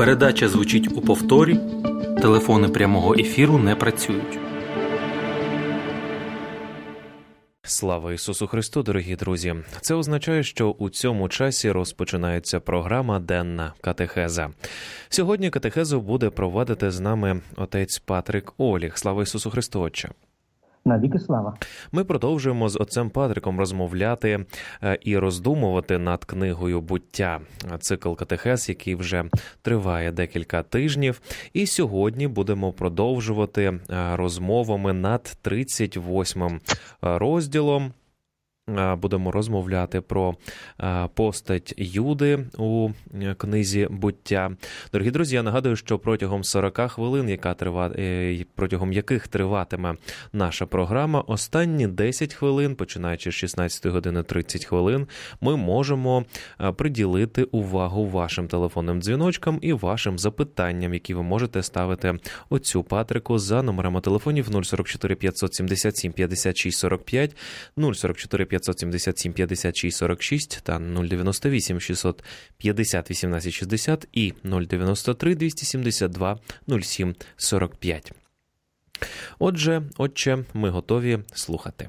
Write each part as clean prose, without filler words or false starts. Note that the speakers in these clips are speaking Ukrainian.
Передача звучить у повторі. Телефони прямого ефіру не працюють. Слава Ісусу Христу, дорогі друзі! Це означає, що у цьому часі розпочинається програма «Денна катехеза». Сьогодні катехезу буде провадити з нами отець Патрик Оліх. Слава Ісусу Христу, Отче! Навіки слава. Ми продовжуємо з отцем Патриком розмовляти і роздумувати над книгою «Буття», цикл катехез, який вже триває декілька тижнів. І сьогодні будемо продовжувати розмовами над 38-м розділом. Будемо розмовляти про постать Юди у книзі «Буття». Дорогі друзі, я нагадую, що протягом 40 хвилин, протягом яких триватиме наша програма, останні 10 хвилин, починаючи з 16 години 30 хвилин, ми можемо приділити увагу вашим телефонним дзвіночкам і вашим запитанням, які ви можете ставити отцю Патрику за номерами телефонів 044 577 56 45, 044 577 56 46 та 098 650 18 60 і 093 272 07 45. Отже, Отче, ми готові слухати.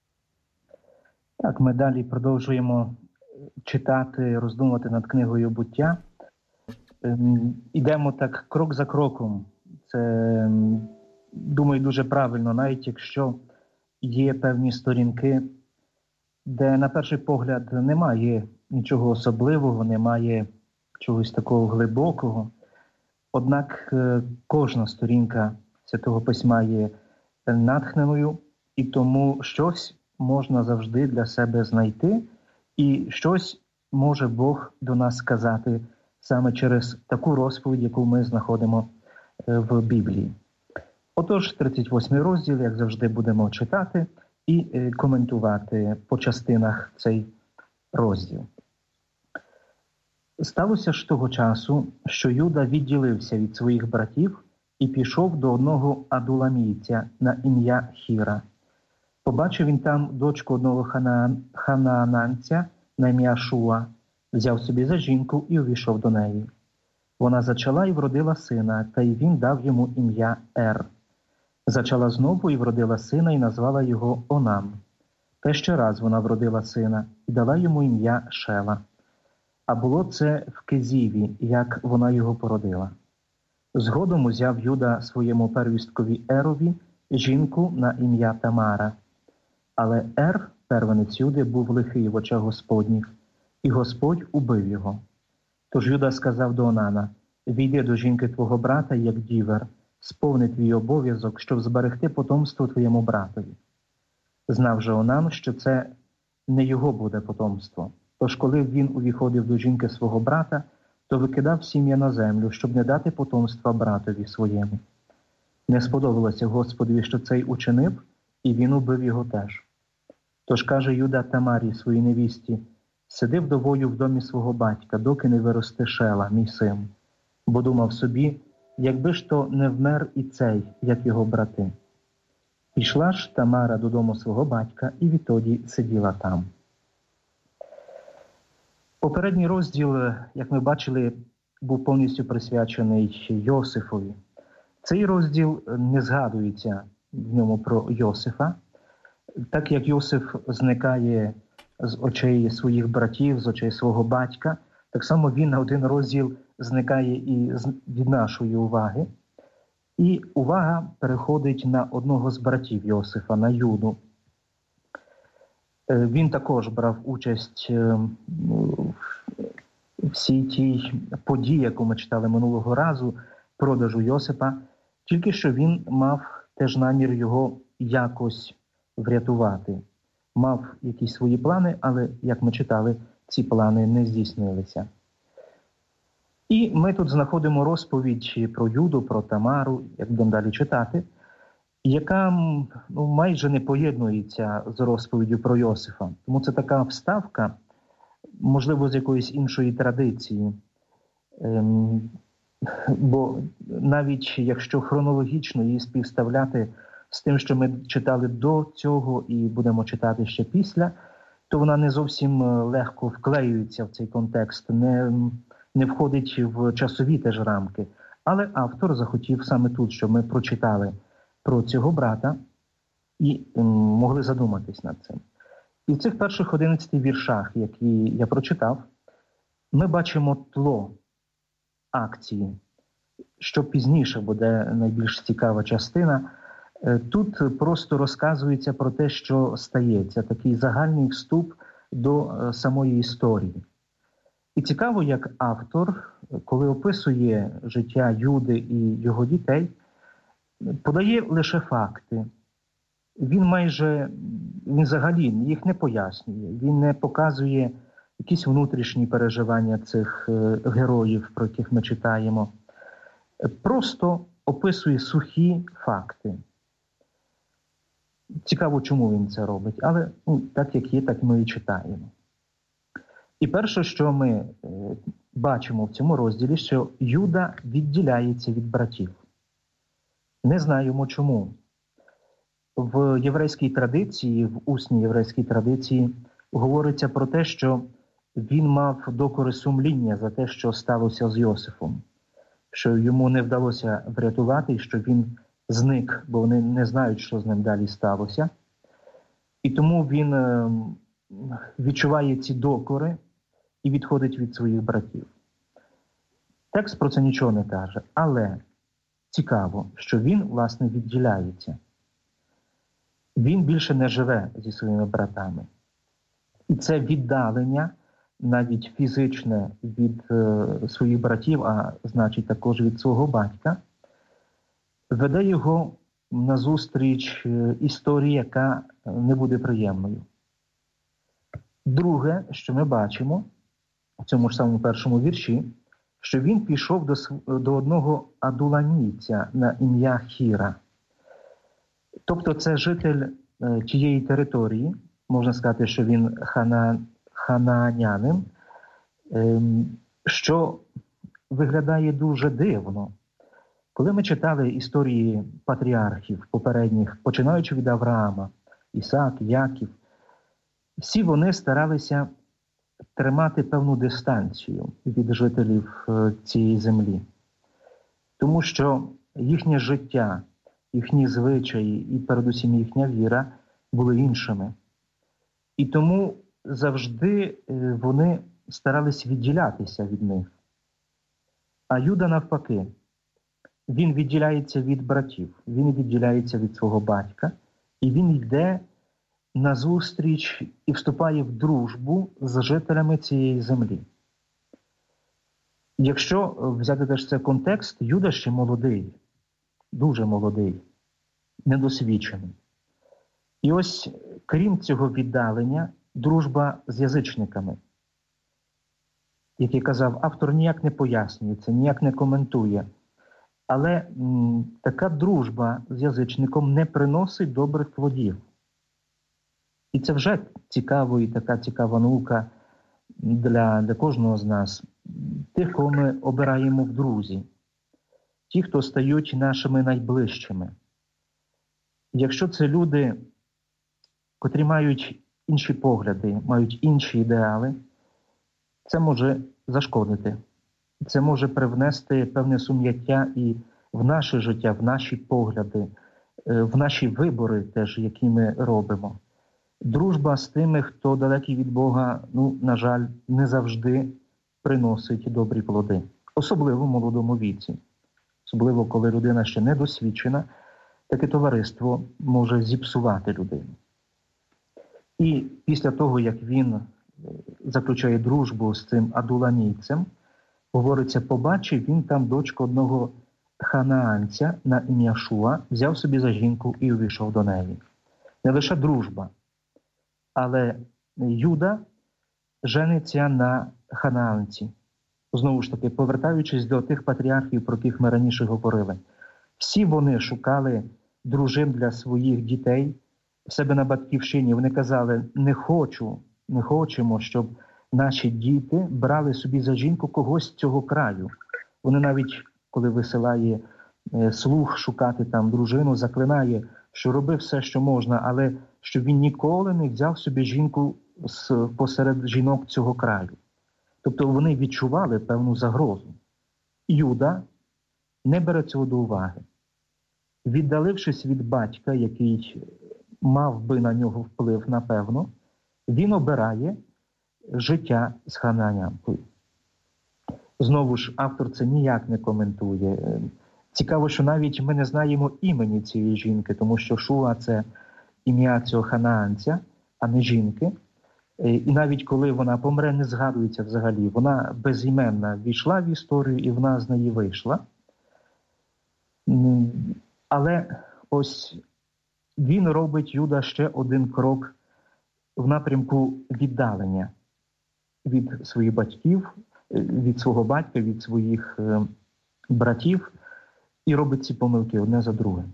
Так, ми далі продовжуємо читати, роздумувати над книгою «Буття». Ідемо так крок за кроком. Це, думаю, дуже правильно, навіть якщо є певні сторінки, де, на перший погляд, немає нічого особливого, немає чогось такого глибокого. Однак кожна сторінка Святого Письма є натхненою, і тому щось можна завжди для себе знайти, і щось може Бог до нас сказати саме через таку розповідь, яку ми знаходимо в Біблії. Отож, 38-й розділ, як завжди, будемо читати і коментувати по частинах цей розділ. Сталося ж того часу, що Юда відділився від своїх братів і пішов до одного адуламійця на ім'я Хіра. Побачив він там дочку одного ханаананця на ім'я Шуа, взяв собі за жінку і увійшов до неї. Вона зачала і вродила сина, та й він дав йому ім'я Ер. Зачала знову і вродила сина, і назвала його Онам. Та ще раз вона вродила сина, і дала йому ім'я Шела. А було це в Кезіві, як вона його породила. Згодом узяв Юда своєму первісткові Ерові жінку на ім'я Тамара. Але Ер, первенець Юди, був лихий в очах Господніх, і Господь убив його. Тож Юда сказав до Онана: «Війди до жінки твого брата, як дівер, сповни твій обов'язок, щоб зберегти потомство твоєму братові». Знав же Онан, що це не його буде потомство. Тож коли він увіходив до жінки свого брата, то викидав сім'я на землю, щоб не дати потомства братові своєму. Не сподобалося Господові, що цей учинив, і він убив його теж. Тож каже Юда Тамарі, своїй невісті: «Сиди вдовою в домі свого батька, доки не виросте Шела, мій син». Бо думав собі: якби ж то не вмер і цей, як його брати. Пішла ж Тамара додому свого батька і відтоді сиділа там. Попередній розділ, як ми бачили, був повністю присвячений Йосифові. Цей розділ не згадується в ньому про Йосифа, так як Йосиф зникає з очей своїх братів, з очей свого батька, так само він на один розділ зникає і від нашої уваги. І увага переходить на одного з братів Йосифа, на Юду. Він також брав участь в всій тій події, яку ми читали минулого разу, продажу Йосипа, тільки що він мав теж намір його якось врятувати. Мав якісь свої плани, але, як ми читали, ці плани не здійснилися. І ми тут знаходимо розповідь про Юду, про Тамару, як будемо далі читати, яка майже не поєднується з розповіддю про Йосифа. Тому це така вставка, можливо, з якоїсь іншої традиції. Бо навіть якщо хронологічно її співставляти з тим, що ми читали до цього і будемо читати ще після, то вона не зовсім легко вклеюється в цей контекст, не входить в часові теж рамки. Але автор захотів саме тут, щоб ми прочитали про цього брата і могли задуматись над цим. І в цих перших 11 віршах, які я прочитав, ми бачимо тло акції, що пізніше буде найбільш цікава частина. Тут просто розказується про те, що стається, такий загальний вступ до самої історії. І цікаво, як автор, коли описує життя Юди і його дітей, подає лише факти. Він взагалі їх не пояснює, він не показує якісь внутрішні переживання цих героїв, про яких ми читаємо. Просто описує сухі факти. Цікаво, чому він це робить, але так як є, так ми і читаємо. І перше, що ми бачимо в цьому розділі, що Юда відділяється від братів. Не знаємо чому. В єврейській традиції, в усній єврейській традиції говориться про те, що він мав докори сумління за те, що сталося з Йосифом, що йому не вдалося врятувати, і що він зник, бо вони не знають, що з ним далі сталося. І тому він відчуває ці докори і відходить від своїх братів. Текст про це нічого не каже, але цікаво, що він, власне, відділяється. Він більше не живе зі своїми братами. І це віддалення, навіть фізичне, від своїх братів, а значить також від свого батька, веде його назустріч історії, яка не буде приємною. Друге, що ми бачимо в цьому ж самому першому вірші, що він пішов до одного адуламійця на ім'я Хіра. Тобто це житель тієї території, можна сказати, що він ханаанянин, що виглядає дуже дивно. Коли ми читали історії патріархів попередніх, починаючи від Авраама, Ісаак, Яків, всі вони старалися тримати певну дистанцію від жителів цієї землі. Тому що їхнє життя, їхні звичаї і передусім їхня віра були іншими. І тому завжди вони старались відділятися від них. А Юда навпаки, він відділяється від братів, він відділяється від свого батька, і він йде назустріч і вступає в дружбу з жителями цієї землі. Якщо взяти теж цей контекст, Юда ще молодий, дуже молодий, недосвідчений. І ось, крім цього віддалення, дружба з язичниками, як я казав, автор ніяк не пояснює це, ніяк не коментує. Але така дружба з язичником не приносить добрих плодів. І це вже цікаво і така цікава наука для кожного з нас. Тих, кого ми обираємо в друзі. Ті, хто стають нашими найближчими. Якщо це люди, котрі мають інші погляди, мають інші ідеали, це може зашкодити. Це може привнести певне сум'яття і в наше життя, в наші погляди, в наші вибори теж, які ми робимо. Дружба з тими, хто далекий від Бога, на жаль, не завжди приносить добрі плоди. Особливо в молодому віці. Особливо, коли людина ще недосвідчена, таке товариство може зіпсувати людину. І після того, як він заключає дружбу з цим адуламійцем, говориться, побачив він там дочку одного ханаанця на ім'я Шуа, взяв собі за жінку і увійшов до неї. Не лише дружба, але Юда жениться на ханаанці. Знову ж таки, повертаючись до тих патріархів, про яких ми раніше говорили. Всі вони шукали дружин для своїх дітей в себе на батьківщині. Вони казали, не хочемо, щоб наші діти брали собі за жінку когось з цього краю. Вони навіть, коли висилає слуг шукати там дружину, заклинає, що роби все, що можна, але щоб він ніколи не взяв собі жінку посеред жінок цього краю. Тобто вони відчували певну загрозу. Юда не бере цього до уваги. Віддалившись від батька, який мав би на нього вплив, напевно, він обирає життя з хананянкою. Знову ж, автор це ніяк не коментує. Цікаво, що навіть ми не знаємо імені цієї жінки, тому що Шуа – це ім'я цього ханаанця, а не жінки. І навіть коли вона помре, не згадується взагалі. Вона безіменна війшла в історію, і вона з неї вийшла. Але ось він робить, Юда, ще один крок в напрямку віддалення від своїх батьків, від свого батька, від своїх братів, і робить ці помилки одне за другим.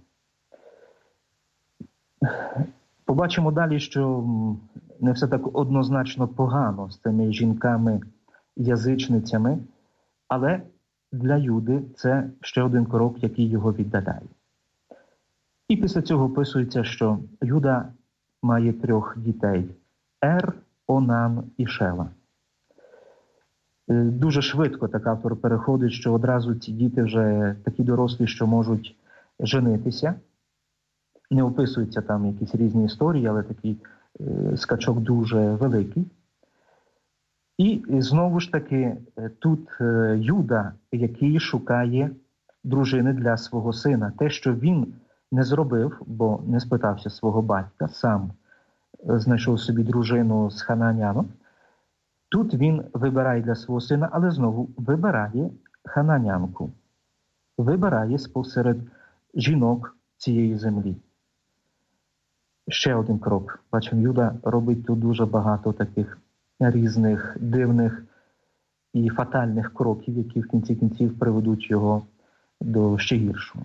Побачимо далі, що не все так однозначно погано з цими жінками-язичницями, але для Юди це ще один крок, який його віддаляє. І після цього описується, що Юда має 3 дітей – Ер, Онан і Шела. Дуже швидко так автор переходить, що одразу ці діти вже такі дорослі, що можуть женитися. Не описуються там якісь різні історії, але такий скачок дуже великий. І знову ж таки тут Юда, який шукає дружини для свого сина. Те, що він не зробив, бо не спитався свого батька, сам знайшов собі дружину з хананянок. Тут він вибирає для свого сина, але знову вибирає хананянку. Вибирає спосеред жінок цієї землі. Ще один крок. Бачимо, Юда робить тут дуже багато таких різних, дивних і фатальних кроків, які в кінці кінців приведуть його до ще гіршого.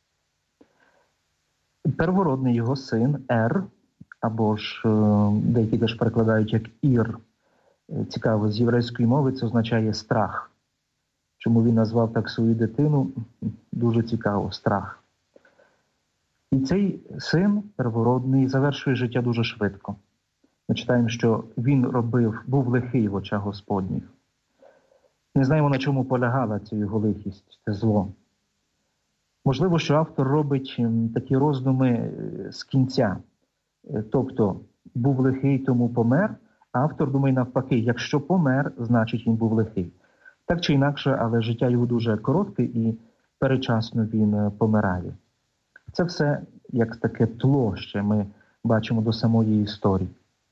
Первородний його син Ер, або ж деякі теж перекладають як Ір. Цікаво, з єврейської мови це означає страх. Чому він назвав так свою дитину? Дуже цікаво, страх. І цей син первородний завершує життя дуже швидко. Ми читаємо, що він був лихий в очах Господніх. Не знаємо, на чому полягала ця його лихість, це зло. Можливо, що автор робить такі роздуми з кінця. Тобто, був лихий, тому помер, а автор думає навпаки, якщо помер, значить він був лихий. Так чи інакше, але життя його дуже коротке і передчасно він помирає. Це все як таке тло, ще ми бачимо до самої історії.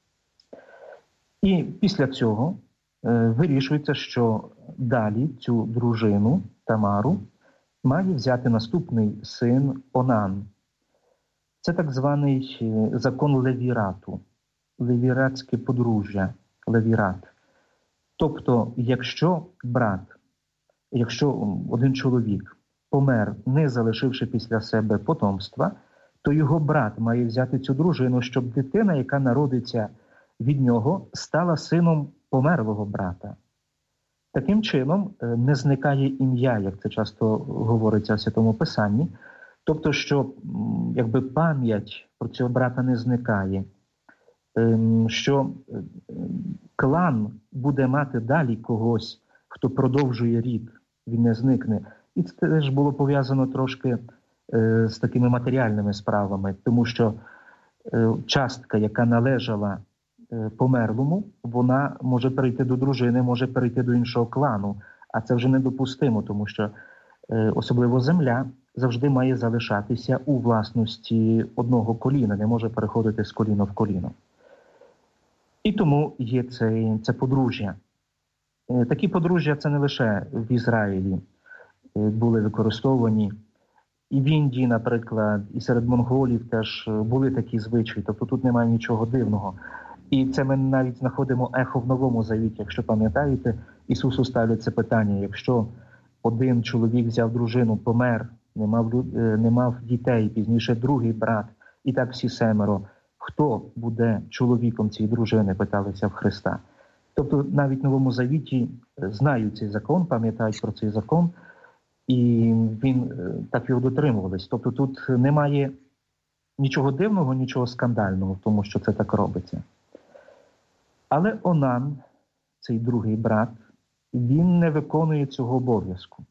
І після цього вирішується, що далі цю дружину Тамару має взяти наступний син Онан. Це так званий закон левірату, левіратське подружжя, левірат. Тобто, якщо один чоловік помер, не залишивши після себе потомства, то його брат має взяти цю дружину, щоб дитина, яка народиться від нього, стала сином померлого брата. Таким чином не зникає ім'я, як це часто говориться в Святому Писанні, тобто, що якби пам'ять про цього брата не зникає, що клан буде мати далі когось, хто продовжує рід, він не зникне. І це теж було пов'язано трошки з такими матеріальними справами, тому що частка, яка належала померлому, вона може перейти до дружини, може перейти до іншого клану, а це вже недопустимо, тому що особливо земля завжди має залишатися у власності одного коліна, не може переходити з коліна в коліно. І тому є це подружжя. Такі подружжя це не лише в Ізраїлі були використовані. І в Індії, наприклад, і серед монголів теж були такі звичаї, тобто тут немає нічого дивного. І це ми навіть знаходимо ехо в Новому Завіті. Якщо пам'ятаєте, Ісусу ставлять це питання, якщо один чоловік взяв дружину, помер, не мав дітей, пізніше другий брат, і так всі 7, хто буде чоловіком цієї дружини, питалися в Христа. Тобто навіть в Новому Завіті знають цей закон, пам'ятають про цей закон, і він так його дотримувались. Тобто тут немає нічого дивного, нічого скандального в тому, що це так робиться. Але Онан, цей другий брат, він не виконує цього обов'язку.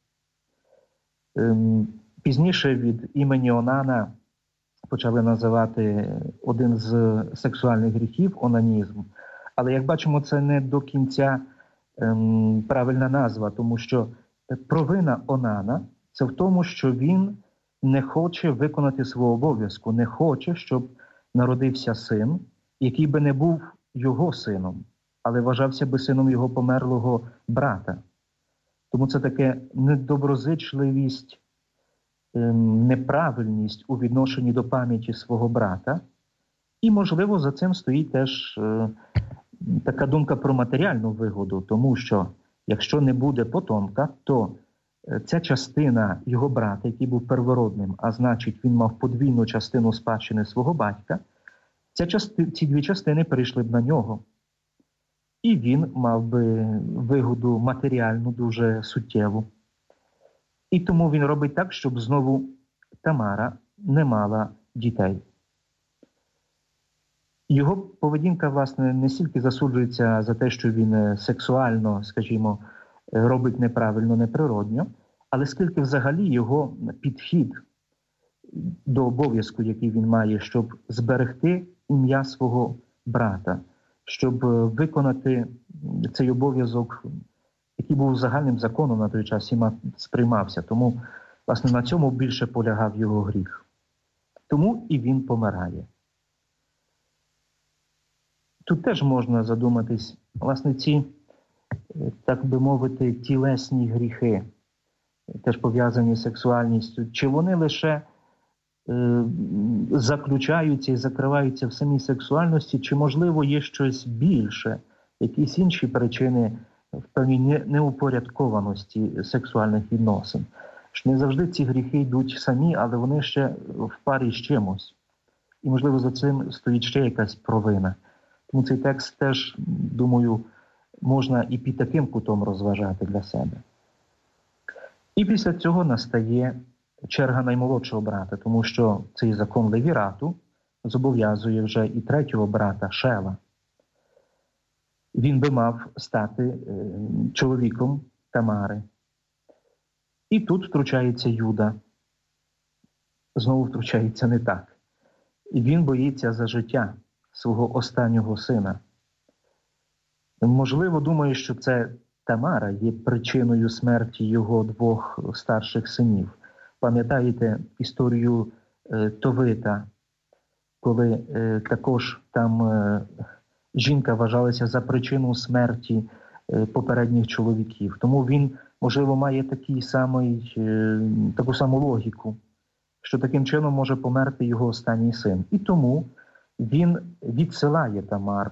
Пізніше від імені Онана почали називати один з сексуальних гріхів – онанізм. Але, як бачимо, це не до кінця правильна назва, тому що провина Онана – це в тому, що він не хоче виконати свого обов'язку, не хоче, щоб народився син, який би не був його сином, але вважався би сином його померлого брата. Тому це таке недоброзичливість, неправильність у відношенні до пам'яті свого брата. І, можливо, за цим стоїть теж така думка про матеріальну вигоду, тому що якщо не буде потомка, то ця частина його брата, який був первородним, а значить він мав подвійну частину спадщини свого батька, ці дві частини перейшли б на нього. І він мав би вигоду матеріальну дуже суттєву. І тому він робить так, щоб знову Тамара не мала дітей. Його поведінка, власне, не стільки засуджується за те, що він сексуально, скажімо, робить неправильно, неприродньо, але скільки взагалі його підхід до обов'язку, який він має, щоб зберегти ім'я свого брата, щоб виконати цей обов'язок, який був загальним законом на той час, всіма сприймався. Тому, власне, на цьому більше полягав його гріх. Тому і він помирає. Тут теж можна задуматись, власне, ці, так би мовити, тілесні гріхи, теж пов'язані з сексуальністю, чи вони лише заключаються і закриваються в самій сексуальності, чи, можливо, є щось більше, якісь інші причини в певній неупорядкованості сексуальних відносин. Що не завжди ці гріхи йдуть самі, але вони ще в парі з чимось. І, можливо, за цим стоїть ще якась провина. Тому цей текст теж, думаю, можна і під таким кутом розважати для себе. І після цього настає черга наймолодшого брата, тому що цей закон Левірату зобов'язує вже і третього брата Шела. Він би мав стати чоловіком Тамари. І тут втручається Юда. Знову втручається не так. І він боїться за життя свого останнього сина. Можливо, думає, що це Тамара є причиною смерті його двох старших синів. Пам'ятаєте історію Товита, коли також там жінка вважалася за причину смерті попередніх чоловіків. Тому він, можливо, має таку саму логіку, що таким чином може померти його останній син. І тому він відсилає Тамар.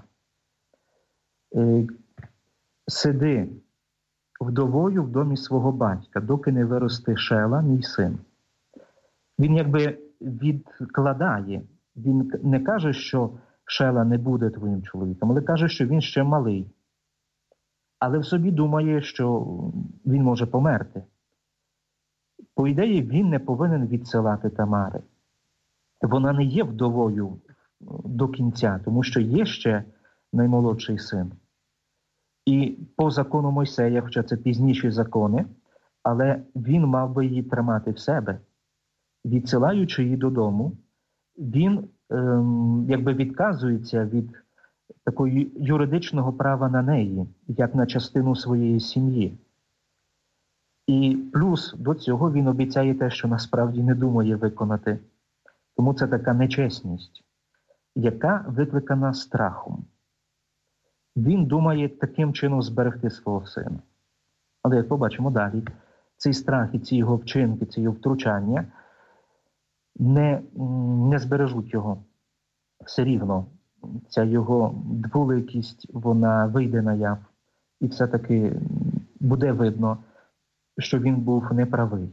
Сиди вдовою в домі свого батька, доки не виросте Шела, мій син. Він якби відкладає. Він не каже, що Шела не буде твоїм чоловіком, але каже, що він ще малий. Але в собі думає, що він може померти. По ідеї, він не повинен відсилати Тамари. Вона не є вдовою до кінця, тому що є ще наймолодший син. І по закону Мойсея, хоча це пізніші закони, але він мав би її тримати в себе. Відсилаючи її додому, він якби відказується від такого юридичного права на неї, як на частину своєї сім'ї. І плюс до цього він обіцяє те, що насправді не думає виконати. Тому це така нечесність, яка викликана страхом. Він думає таким чином зберегти свого сина. Але, як побачимо далі, цей страх і ці його вчинки, ці його втручання не збережуть його. Все рівно ця його дволикість, вона вийде наяв. І все-таки буде видно, що він був неправий.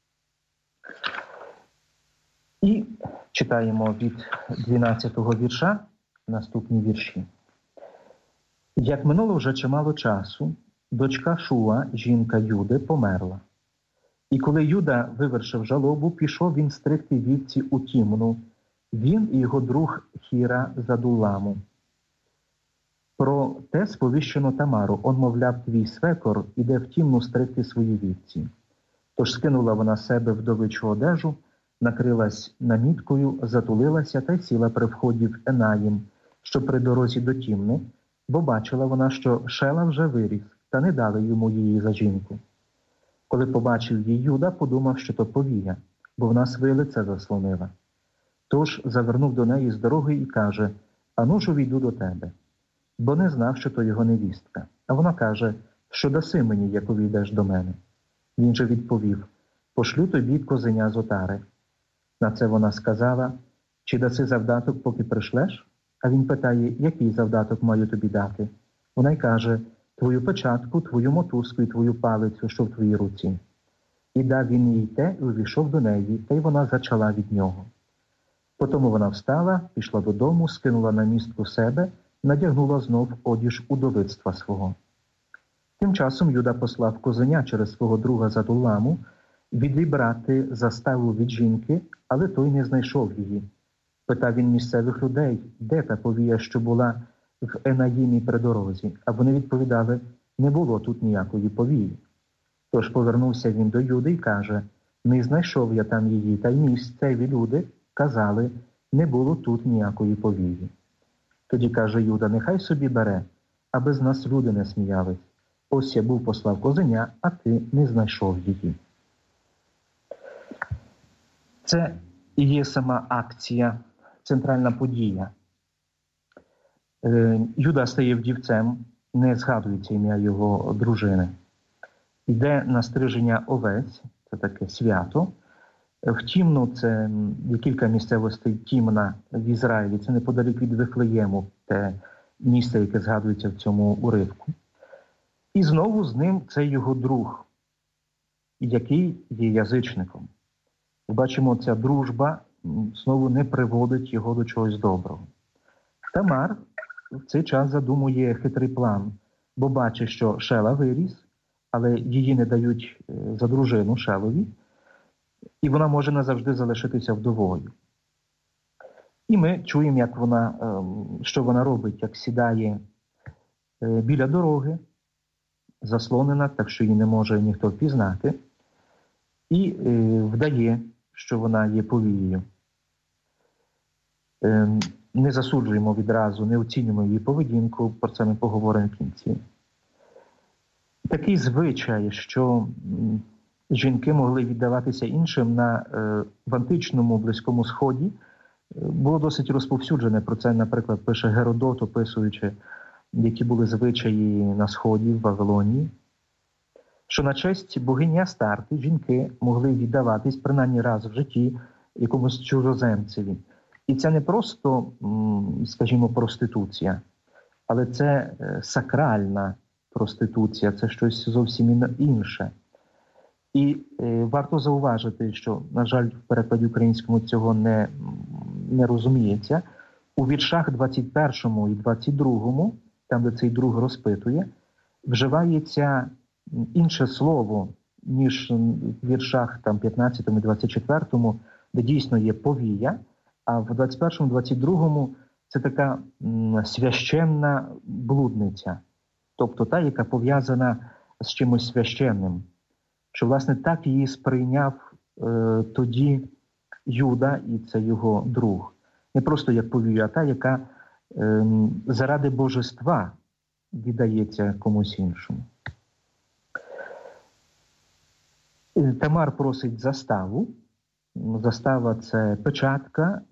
І читаємо від 12-го вірша наступні вірші. Як минуло вже чимало часу, дочка Шуа, жінка Юди, померла. І коли Юда вивершив жалобу, пішов він стригти вівці у Тімну, він і його друг Хіра з Адулламу. Про те сповіщено Тамару: «Он, мовляв, твій свекор іде в тімну стригти свої вівці». Тож скинула вона з себе вдовичу одежу, накрилась наміткою, затулилася та й сіла при вході в Енаїм, що при дорозі до Тімни, бо бачила вона, що Шела вже виріс, та не дали йому її за жінку. Коли побачив її Юда, подумав, що то повія, бо вона своє лице заслонила. Тож завернув до неї з дороги і каже: «Ану ж увійду до тебе», бо не знав, що то його невістка. А вона каже: «Що даси мені, як увійдеш до мене?» Він же відповів: «Пошлю тобі козеня з отари». На це вона сказала: «Чи даси завдаток, поки пришлеш?» А він питає: «Який завдаток маю тобі дати?» Вона й каже: «Твою печатку, твою мотузку і твою палицю, що в твоїй руці». І дав він їй те, і увійшов до неї, та й вона зачала від нього. Потому вона встала, пішла додому, скинула на містку себе, надягнула знов одіж удовицтва свого. Тим часом Юда послав козеня через свого друга Задулламу відібрати заставу від жінки, але той не знайшов її. Питав він місцевих людей: «Де та повія, що була в Енаїмі при дорозі?» А вони відповідали: «Не було тут ніякої повії». Тож повернувся він до Юди і каже: «Не знайшов я там її, та й місцеві люди казали: не було тут ніякої повії». Тоді каже Юда: «Нехай собі бере, аби з нас люди не сміялись. Ось я був послав козеня, а ти не знайшов її». Це і є сама акція, центральна подія. Юда стає вдівцем, не згадується ім'я його дружини. Йде на стриження овець, це таке свято. В Тімну, це є кілька місцевостей Тімна в Ізраїлі, це неподалік від Вифлеєму, те місце, яке згадується в цьому уривку. І знову з ним це його друг, який є язичником. Бачимо, ця дружба знову не приводить його до чогось доброго. Тамар в цей час задумує хитрий план, бо бачить, що Шела виріс, але її не дають за дружину Шелові, і вона може назавжди залишитися вдовою. І ми чуємо, як вона, що вона робить, як сідає біля дороги, заслонена, так що її не може ніхто впізнати, і вдає, що вона є повією. Не засуджуємо відразу, не оцінюємо її поведінку, про це ми поговоримо в кінці. Такий звичай, що жінки могли віддаватися іншим в античному Близькому Сході, було досить розповсюджене. Про це, наприклад, пише Геродот, описуючи, які були звичаї на Сході, в Вавилонії. Що на честь богині Астарти жінки могли віддаватись принаймні раз в житті якомусь чужоземцеві. І це не просто, скажімо, проституція, але це сакральна проституція, це щось зовсім інше. І варто зауважити, що, на жаль, в перекладі українському цього не розуміється. У віршах 21 і 22, там, де цей друг розпитує, вживається інше слово, ніж в віршах там, 15 і 24, де дійсно є повія, а в 21-22 це така священна блудниця, тобто та, яка пов'язана з чимось священним. Що, власне, так її сприйняв тоді Юда, і це його друг. Не просто як повію, а та, яка заради божества віддається комусь іншому. Тамар просить заставу. Застава – це печатка,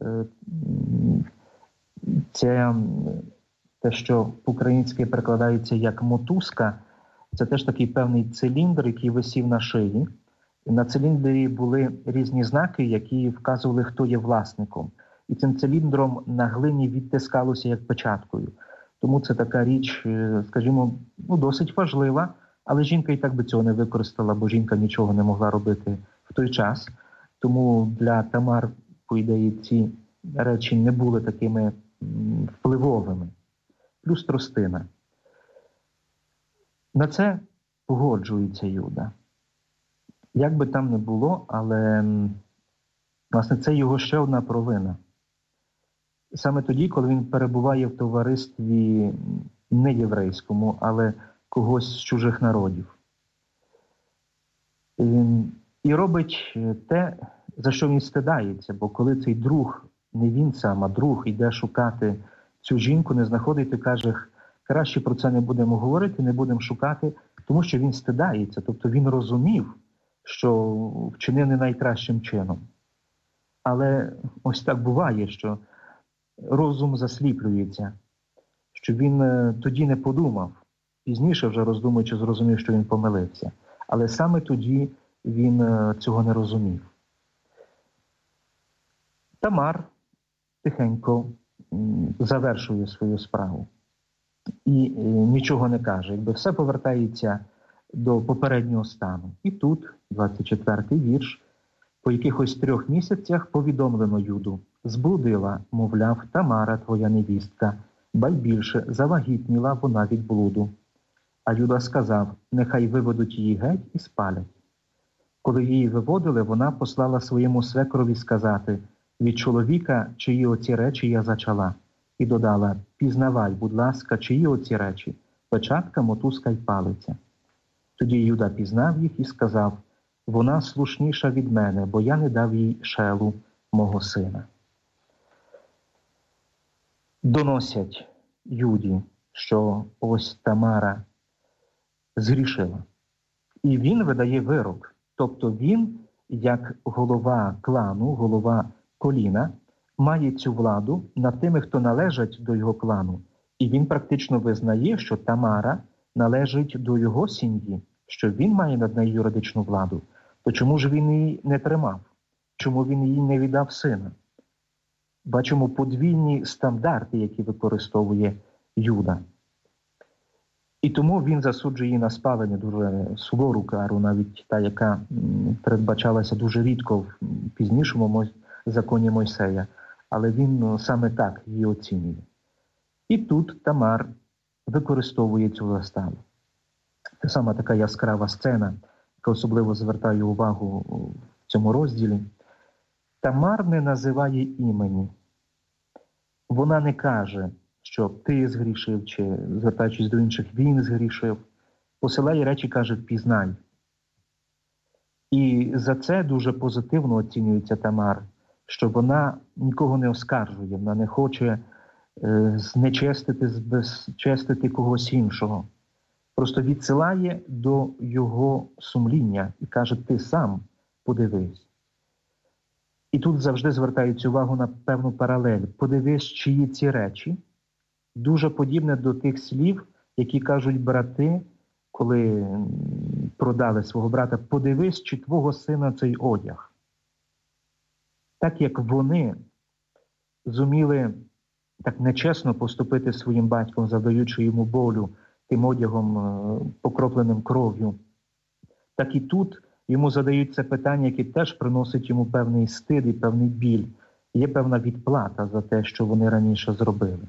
це те, що по-українськи перекладається як мотузка. Це теж такий певний циліндр, який висів на шиї. На циліндрі були різні знаки, які вказували, хто є власником. І цим циліндром на глині відтискалося як печаткою. Тому це така річ, скажімо, досить важлива, але жінка і так би цього не використала, бо жінка нічого не могла робити в той час. Тому для Тамар, по ідеї, ці речі не були такими впливовими. Плюс тростина. На це погоджується Юда. Як би там не було, але, власне, це його ще одна провина. Саме тоді, коли він перебуває в товаристві не єврейському, але когось з чужих народів. І робить те, за що він стидається, бо коли цей друг, не він сам, а друг йде шукати цю жінку, не знаходить і каже, краще про це не будемо говорити, не будемо шукати, тому що він стидається, тобто він розумів, що вчинив не найкращим чином. Але ось так буває, що розум засліплюється, що він тоді не подумав, пізніше вже роздумуючи, зрозумів, що він помилився. Але саме тоді він цього не розумів. Тамар тихенько завершує свою справу і нічого не каже, якби все повертається до попереднього стану. І тут, 24-й вірш, по якихось 3 місяцях повідомлено Юду: «Зблудила, мовляв, Тамара, твоя невістка, ба й більше, завагітніла вона від блуду». А Юда сказав: «Нехай виведуть її геть і спалять». Коли її виводили, вона послала своєму свекрові сказати: «Від чоловіка, чиї оці речі я зачала». І додала: «Пізнавай, будь ласка, чиї оці речі, печатка, мотузка й палиця». Тоді Юда пізнав їх і сказав: «Вона слушніша від мене, бо я не дав їй Шелу, мого сина». Доносять Юді, що ось Тамара згрішила. І він видає вирок. Тобто він, як голова клану, голова коліна, має цю владу над тими, хто належать до його клану. І він практично визнає, що Тамара належить до його сім'ї, що він має над нею юридичну владу. То чому ж він її не тримав? Чому він їй не віддав сина? Бачимо подвійні стандарти, які використовує Юда. І тому він засуджує її на спалення, дуже сувору кару, навіть та, яка передбачалася дуже рідко в пізнішому законі Мойсея. Але він саме так її оцінює. І тут Тамар використовує цю заставу. Це саме така яскрава сцена, яка особливо звертає увагу в цьому розділі. Тамар не називає імені. Вона не каже, що ти згрішив, чи, звертаючись до інших, він згрішив. Посилає речі, каже: «Пізнай». І за це дуже позитивно оцінюється Тамар, що вона нікого не оскаржує, вона не хоче знечестити, збезчестити когось іншого. Просто відсилає до його сумління і каже: «Ти сам подивись». І тут завжди звертають увагу на певну паралель. Подивись, чиї ці речі. Дуже подібне до тих слів, які кажуть брати, коли продали свого брата: «Подивись, чи твого сина цей одяг». Так як вони зуміли так нечесно поступити своїм батьком, завдаючи йому болю тим одягом, покропленим кров'ю, так і тут йому задають це питання, яке теж приносить йому певний стид і певний біль. Є певна відплата за те, що вони раніше зробили.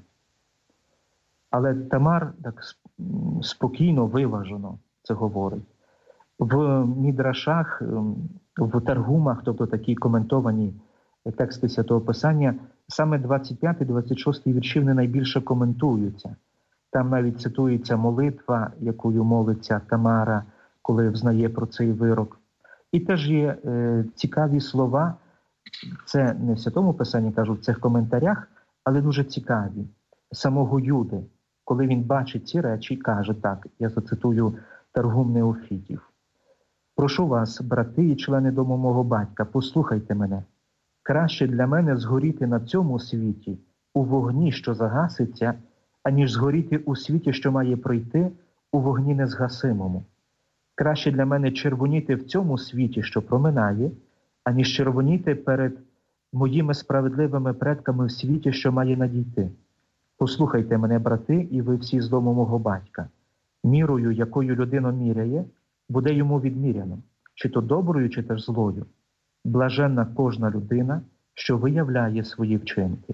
Але Тамар так спокійно, виважено це говорить. В мідрашах, в таргумах, тобто такі коментовані тексти Святого Писання, саме 25-26 вірші не найбільше коментуються. Там навіть цитується молитва, якою молиться Тамара, коли взнає про цей вирок. І теж є цікаві слова, це не в Святому Писанні, кажу, в цих коментарях, але дуже цікаві. Самого Юди, коли він бачить ці речі, каже так, я зацитую Таргум Неофітів: «Прошу вас, брати і члени дому мого батька, послухайте мене. Краще для мене згоріти на цьому світі у вогні, що загаситься, аніж згоріти у світі, що має прийти, у вогні незгасимому. Краще для мене червоніти в цьому світі, що проминає, аніж червоніти перед моїми справедливими предками в світі, що має надійти. Послухайте мене, брати, і ви всі з дому мого батька. Мірою, якою людина міряє, буде йому відміряно, чи то доброю, чи теж злою. Блаженна кожна людина, що виявляє свої вчинки».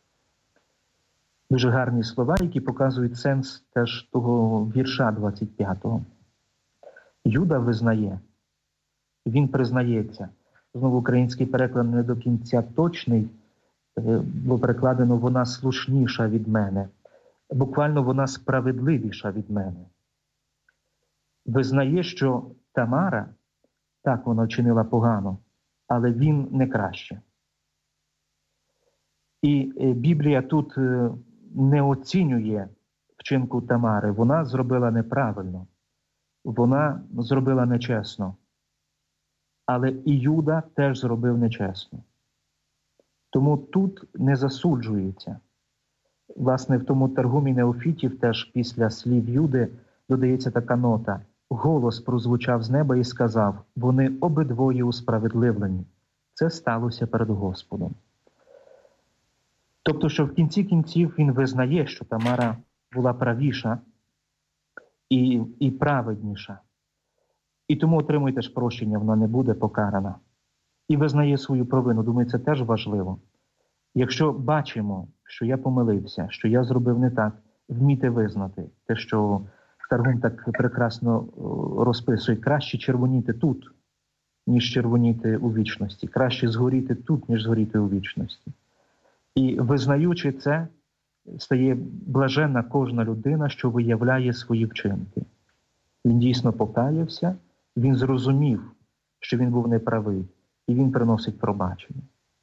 Дуже гарні слова, які показують сенс теж того вірша 25-го. Юда визнає, він признається. Знову український переклад не до кінця точний, було перекладено «вона слушніша від мене». Буквально вона справедливіша від мене. Визнає, що Тамара, так, вона вчинила погано, але він не краще. І Біблія тут не оцінює вчинку Тамари. Вона зробила неправильно, вона зробила нечесно. Але і Юда теж зробив нечесно. Тому тут не засуджується. Власне, в тому Таргумі Неофітів теж після слів Юди додається така нота. Голос прозвучав з неба і сказав, вони обидвоє усправедливлені. Це сталося перед Господом. Тобто, що в кінці кінців він визнає, що Тамара була правіша і праведніша. І тому отримує теж прощення, вона не буде покарана. І визнає свою провину. Думаю, це теж важливо. Якщо бачимо, що я помилився, що я зробив не так, вмійте визнати те, що Таргум так прекрасно розписує. Краще червоніти тут, ніж червоніти у вічності. Краще згоріти тут, ніж згоріти у вічності. І визнаючи це, стає блаженна кожна людина, що виявляє свої вчинки. Він дійсно покаявся, він зрозумів, що він був неправий, і він приносить пробачення.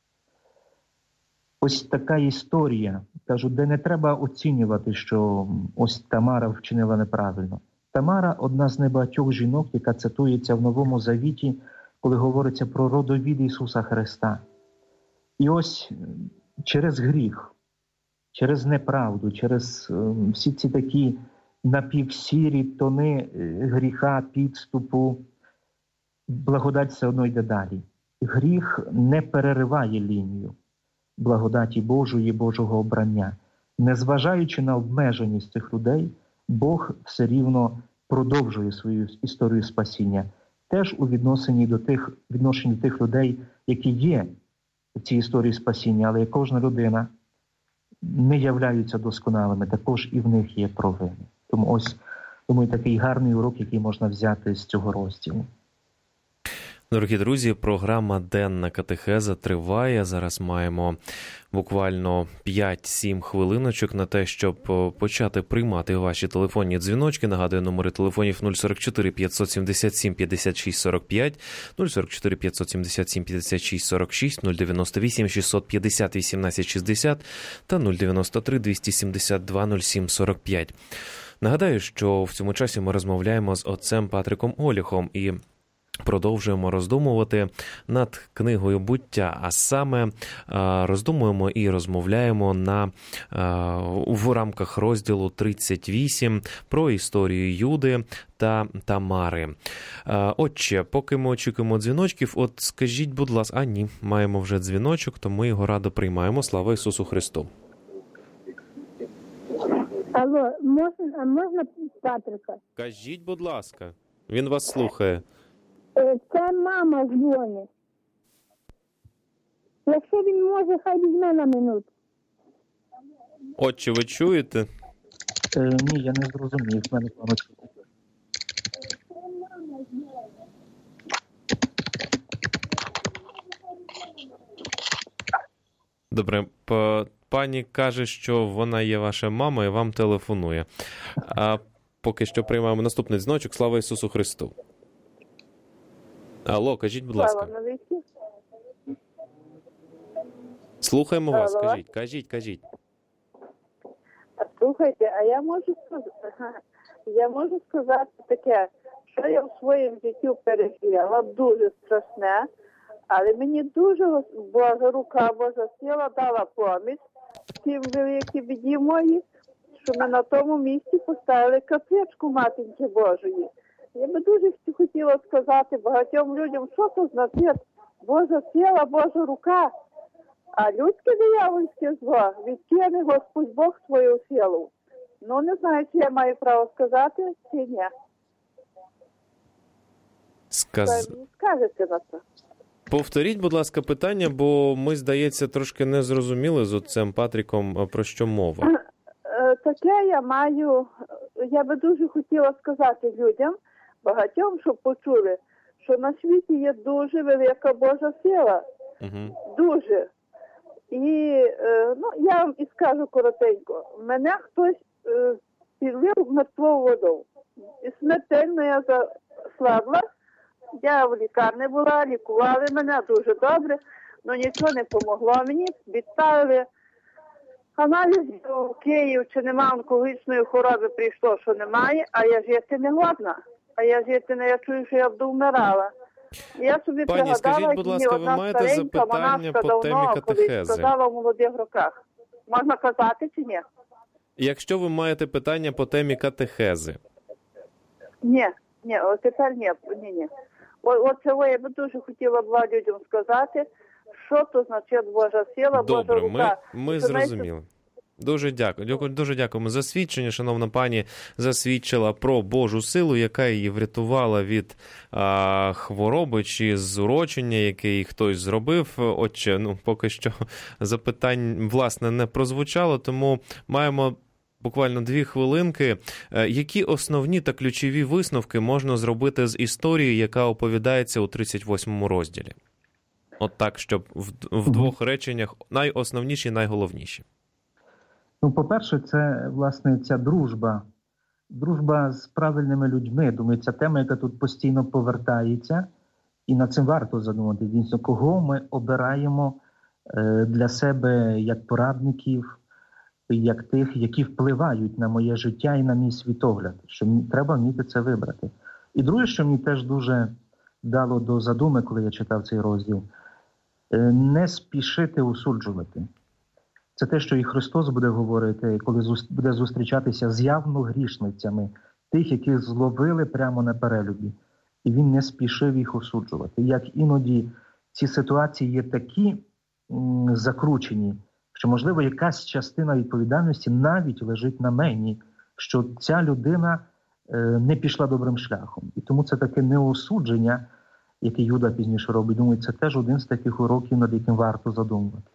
Ось така історія, кажу, де не треба оцінювати, що ось Тамара вчинила неправильно. Тамара – одна з небагатьох жінок, яка цитується в Новому Завіті, коли говориться про родовід Ісуса Христа. І ось через гріх, через неправду, через всі ці такі напівсірі тони гріха, підступу, благодать все одно йде далі. Гріх не перериває лінію благодаті Божої, Божого обрання. Незважаючи на обмеженість цих людей, Бог все рівно продовжує свою історію спасіння. Теж у відношенні до тих людей, які є в цій історії спасіння, але кожна людина не являються досконалими, також і в них є провини. Тому ось, думаю, такий гарний урок, який можна взяти з цього розділу. Дорогі друзі, програма «Денна катехеза» триває. Зараз маємо буквально 5-7 хвилиночок на те, щоб почати приймати ваші телефонні дзвіночки. Нагадую, номери телефонів 044 577 56 45, 044 577 56 46, 098 650 18 60 та 093 272 07 45. Нагадаю, що в цьому часі ми розмовляємо з отцем Патриком Оліхом і продовжуємо роздумувати над книгою «Буття», а саме роздумуємо і розмовляємо в рамках розділу 38 про історію Юди та Тамари. Отче, поки ми очікуємо дзвіночків, от скажіть, будь ласка, ні, маємо вже дзвіночок, то ми його радо приймаємо. Слава Ісусу Христу! Алло, можна Патрика? Кажіть, будь ласка, він вас слухає. Це мама дзвонить. Якщо він може, хай візьме на минуту. Отче, ви чуєте? Ні, я не зрозумів. В мене погано чути. Добре, пані каже, що вона є ваша мама і вам телефонує. А поки що приймаємо наступний дзвіночок. Слава Ісусу Христу! Алло, кажіть, будь ласка. Слухаємо вас, кажіть. Слухайте, а я можу сказати таке, що я в своєму житті пережила, дуже страшне, але мені дуже Божа рука, Божа сила дала поміч в тій великій біді моїй, що ми на тому місці поставили капличку Матінки Божої. Я би дуже хотіла сказати багатьом людям, що це значить Божа сила, Божа рука, а людське диявольське зло відкине Господь Бог свою силу. Ну, не знаю, чи я маю право сказати, чи ні. Скажете на це. Повторіть, будь ласка, питання, бо ми, здається, трошки не зрозуміли з отцем Патриком, про що мова. Таке я би дуже хотіла сказати людям, багатьом, щоб почули, що на світі є дуже велика Божа сила. Дуже. І я вам і скажу коротенько. Мене хтось підлив мертвою водою. І смертельно я заслабла. Я в лікарні була, лікували мене дуже добре, але нічого не помогло мені. Відставили аналіз в Київ, чи немає онкологічної хвороби, прийшло, що немає, а я жити не годна. Я чую, що я буду вмирала. Я собі Пані, пригадала, скажіть, будь ласка, ви маєте запитання по темі катехези? Сказала в молодих роках. Можна казати чи ні? Якщо ви маєте питання по темі катехези. Ні, тепер ні. Оце я би дуже хотіла б людям сказати, що то значить Божа сила, Божа Добре, рука. ми зрозуміли. Дуже дякую. Дуже дякуємо за свідчення. Шановна пані засвідчила про Божу силу, яка її врятувала від хвороби чи зурочення, яке їй хтось зробив. Отче, поки що запитань, власне, не прозвучало, тому маємо буквально 2 хвилинки. Які основні та ключові висновки можна зробити з історії, яка оповідається у 38-му розділі? От так, щоб в 2 реченнях найосновніші, найголовніші. По-перше, це, власне, ця дружба. Дружба з правильними людьми. Думаю, ця тема, яка тут постійно повертається. І над цим варто задумати. Дійсно, кого ми обираємо для себе як порадників, як тих, які впливають на моє життя і на мій світогляд. Що треба вміти це вибрати. І друге, що мені теж дуже дало до задуми, коли я читав цей розділ, не спішити осуджувати. Це те, що і Христос буде говорити, коли буде зустрічатися з явно грішницями, тих, яких зловили прямо на перелюбі. І він не спішив їх осуджувати. Як іноді ці ситуації є такі закручені, що, можливо, якась частина відповідальності навіть лежить на мені, що ця людина не пішла добрим шляхом. І тому це таке неосудження, яке Юда пізніше робить. Думаю, це теж один з таких уроків, над яким варто задумуватися.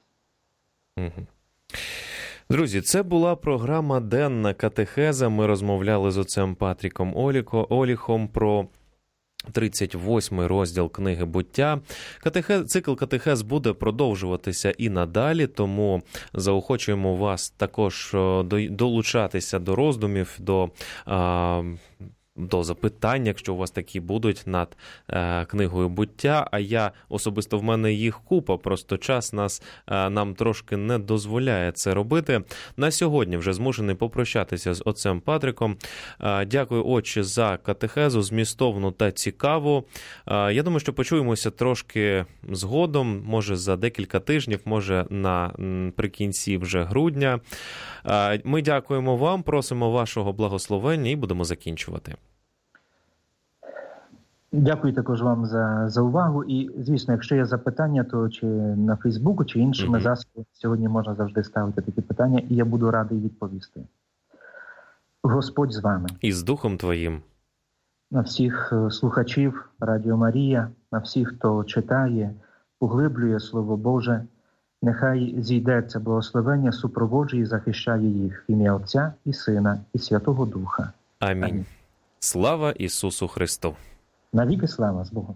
Друзі, це була програма «Денна катехеза». Ми розмовляли з отцем Патріком Оліхом про 38-й розділ книги «Буття». Цикл катехез буде продовжуватися і надалі, тому заохочуємо вас також долучатися до роздумів, до запитань, якщо у вас такі будуть, над книгою «Буття», а особисто в мене їх купа, просто час нам трошки не дозволяє це робити. На сьогодні вже змушений попрощатися з отцем Патриком. Дякую, отче, за катехезу, змістовну та цікаву. Я думаю, що почуємося трошки згодом, може за декілька тижнів, може наприкінці вже грудня. Ми дякуємо вам, просимо вашого благословення і будемо закінчувати. Дякую також вам за увагу. І, звісно, якщо є запитання, то чи на Фейсбуку, чи іншими засобами, сьогодні можна завжди ставити такі питання, і я буду радий відповісти. Господь з вами. І з Духом Твоїм. На всіх слухачів Радіо Марія, на всіх, хто читає, поглиблює Слово Боже, нехай зійде це благословення, супроводжує і захищає їх в ім'я Отця і Сина і Святого Духа. Амінь. Слава Ісусу Христу! Навіки слава з Богом!